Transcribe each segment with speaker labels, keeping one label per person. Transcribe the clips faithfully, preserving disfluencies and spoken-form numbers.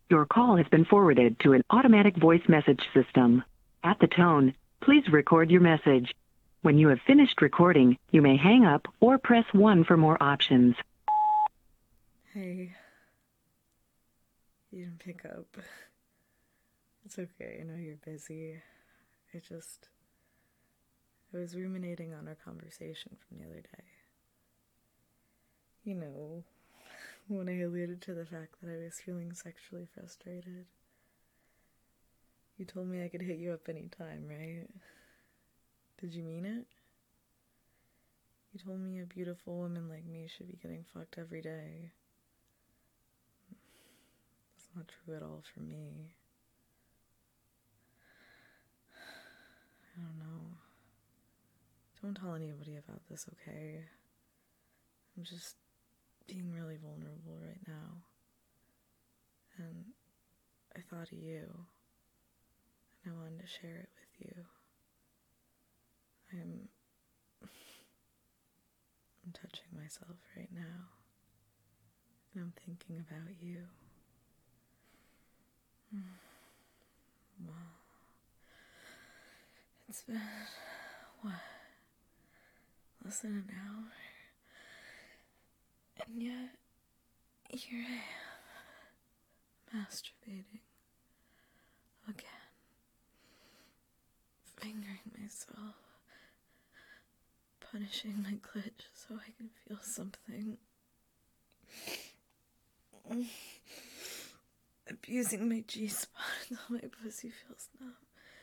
Speaker 1: Your call has been forwarded to an automatic voice message system. At the tone, please record your message. When you have finished recording, you may hang up or press one for more options.
Speaker 2: Hey. You didn't pick up. It's okay, I know you're busy. I just... I was ruminating on our conversation from the other day. You know, when I alluded to the fact that I was feeling sexually frustrated. You told me I could hit you up anytime, right? Did you mean it? You told me a beautiful woman like me should be getting fucked every day. That's not true at all for me. I don't know. Don't tell anybody about this, okay? I'm just being really vulnerable right now. And I thought of you. And I wanted to share it with you. I'm... I'm touching myself right now. And I'm thinking about you. Wow. It's been... what? Less than an hour. And yet, here I am, masturbating again, fingering myself, punishing my clit so I can feel something, abusing my G-spot until my pussy feels numb.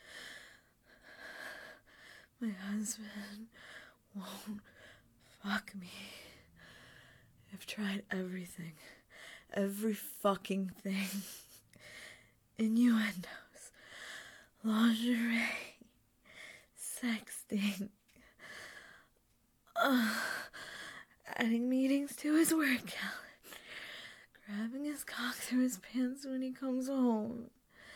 Speaker 2: My husband won't fuck me. I've tried everything. Every fucking thing. Innuendos. Lingerie. Sexting. Uh, adding meetings to his work calendar. Grabbing his cock through his pants when he comes home.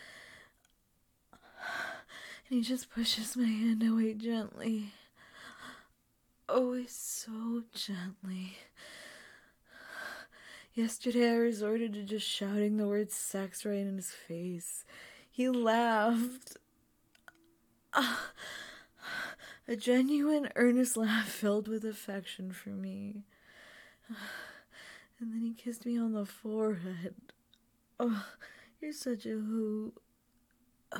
Speaker 2: And he just pushes my hand away gently. Always so gently. Yesterday I resorted to just shouting the word sex right in his face. He laughed. Uh, a genuine, earnest laugh filled with affection for me. And then he kissed me on the forehead. Oh, you're such a hoot. Uh,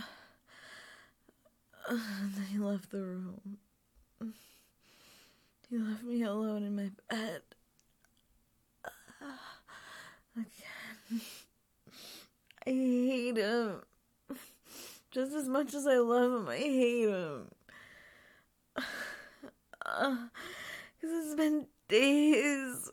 Speaker 2: and then he left the room. He left me alone in my bed. Again. I hate him. Just as much as I love him, I hate him. Because it's been days,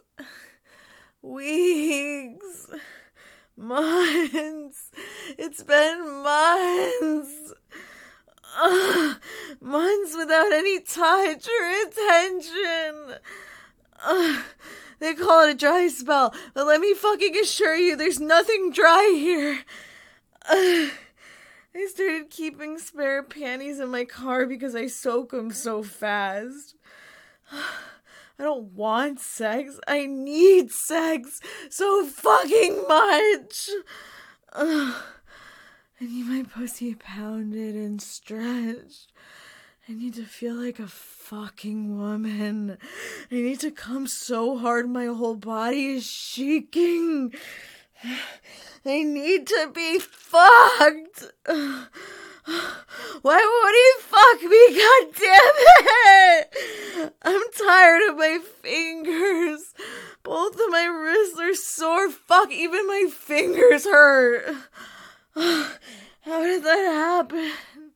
Speaker 2: weeks, months. It's been months. Uh, months without any touch or attention. Uh, they call it a dry spell, but let me fucking assure you, there's nothing dry here. Uh, I started keeping spare panties in my car because I soak them so fast. I don't want sex. I need sex so fucking much. Uh, I need my pussy pounded and stretched. I need to feel like a fucking woman. I need to come so hard my whole body is shaking. I need to be fucked. Why won't he fuck me? God damn it! I'm tired of my fingers. Both of my wrists are sore. Fuck, even my fingers hurt. How did that happen?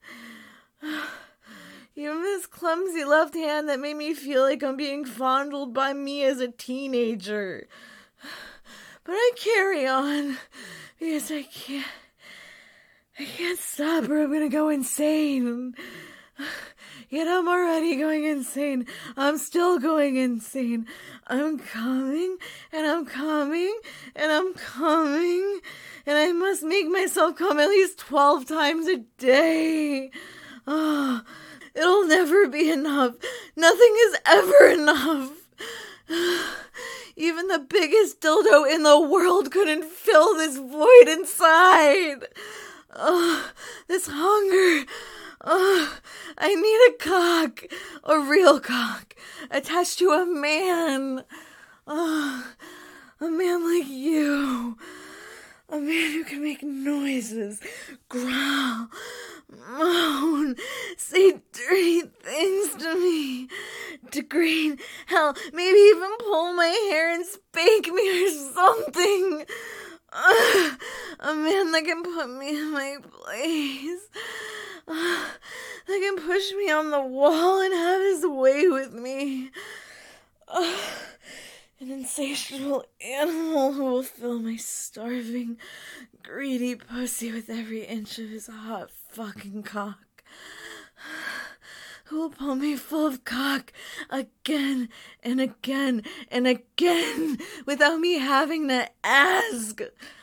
Speaker 2: Even this clumsy left hand that made me feel like I'm being fondled by me as a teenager. But I carry on because I can't. I can't stop or I'm gonna go insane. Yet I'm already going insane. I'm still going insane. I'm coming, and I'm coming, and I'm coming, and I must make myself come at least twelve times a day. Oh, it'll never be enough. Nothing is ever enough. Even the biggest dildo in the world couldn't fill this void inside. Ugh, this hunger. Ugh, I need a cock. A real cock. Attached to a man. Ugh, a man like you. A man who can make noises, growl, moan, say dirty things to me, degrade, hell, maybe even pull my hair and spank me or something. Ugh, a man that can put me in my place. Ugh, that can push me on the wall and have his way with me. Ugh. An insatiable animal who will fill my starving, greedy pussy with every inch of his hot fucking cock. Who will pump me full of cock again and again and again without me having to ask.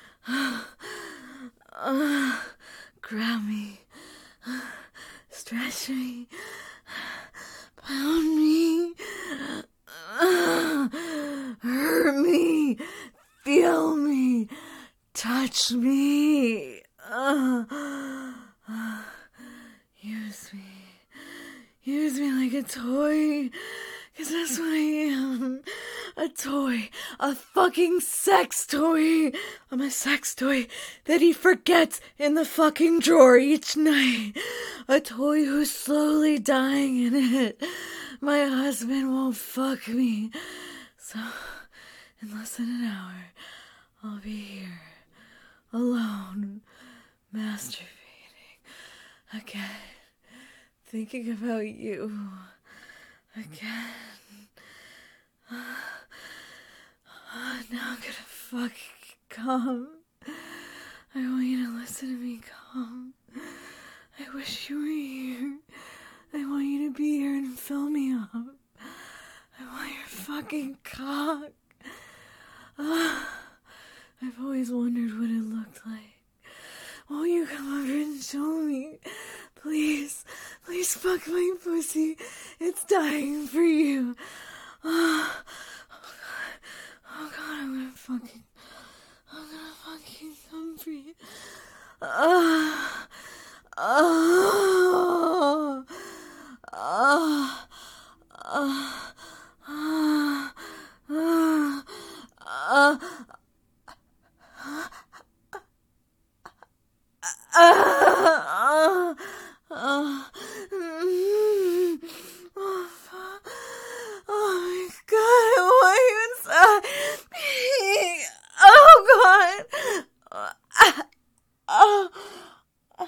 Speaker 2: Uh, grab me. Stretch me. Pound me. Uh, hurt me, feel me, touch me, uh, uh, use me, use me like a toy, cause that's what I am, a toy, a fucking sex toy. I'm a sex toy that he forgets in the fucking drawer each night, a toy who's slowly dying in it. My husband won't fuck me. So, in less than an hour, I'll be here, alone, masturbating, again, thinking about you, again. Uh, now I'm gonna fucking come. I want you to listen to me come. I wish you were here. I want you to be here and fill me up. I want your fucking cock. Uh, I've always wondered what it looked like. Won't you come over and show me? Please, please fuck my pussy. It's dying for you. Uh, oh god, oh god, I'm gonna fucking, I'm gonna fucking come for you. Uh, oh, oh, oh. Uh, uh, uh, uh, uh, uh, mm, oh, oh my god, why are you inside me? Oh god. Uh, uh, uh,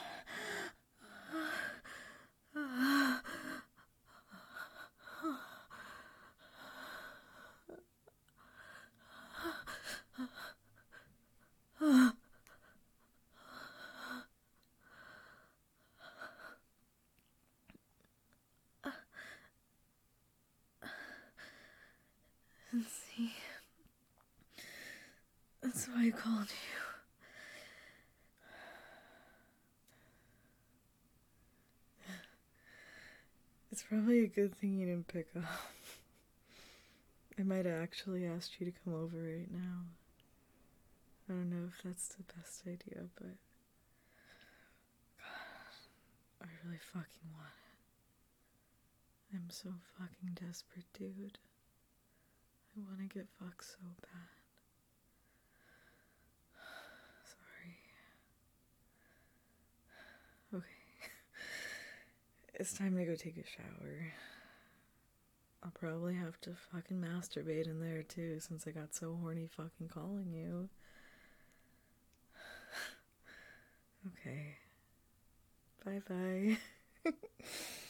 Speaker 2: uh, See, that's why I called you. It's probably a good thing you didn't pick up. I might have actually asked you to come over right now. I don't know if that's the best idea, but God, I really fucking want it. I'm so fucking desperate, dude. I want to get fucked so bad. Sorry. Okay. It's time to go take a shower. I'll probably have to fucking masturbate in there too, since I got so horny fucking calling you. Okay. Bye bye.